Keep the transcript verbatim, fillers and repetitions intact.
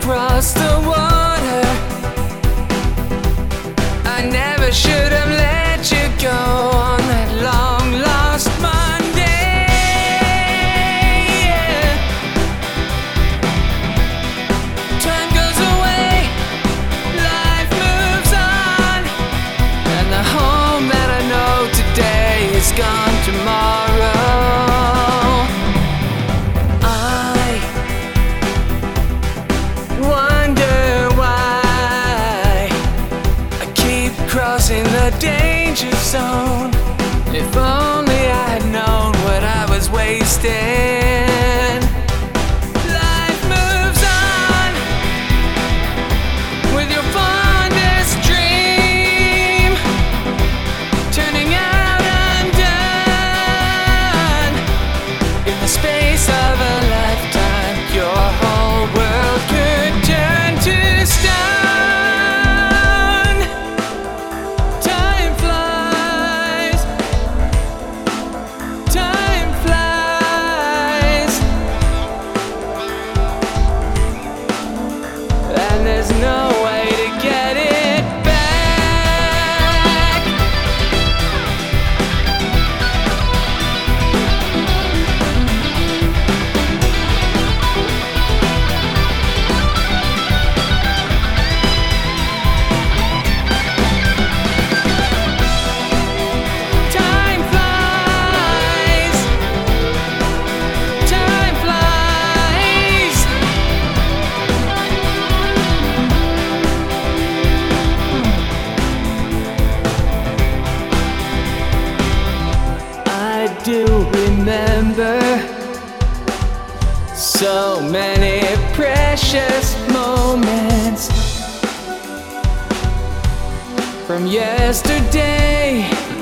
across the water. I never should have let you go on that long lost Monday. Yeah. Time goes away, life moves on, and the home that I know today is gone tomorrow. Crossing the danger zone. If only I had known what I was wasting. Life moves on with your fondest dream turning out undone. In the space of a lifetime, your whole world could turn to stone. There's no way to get it back. Time flies. Time flies. I do remember so many precious moments from yesterday.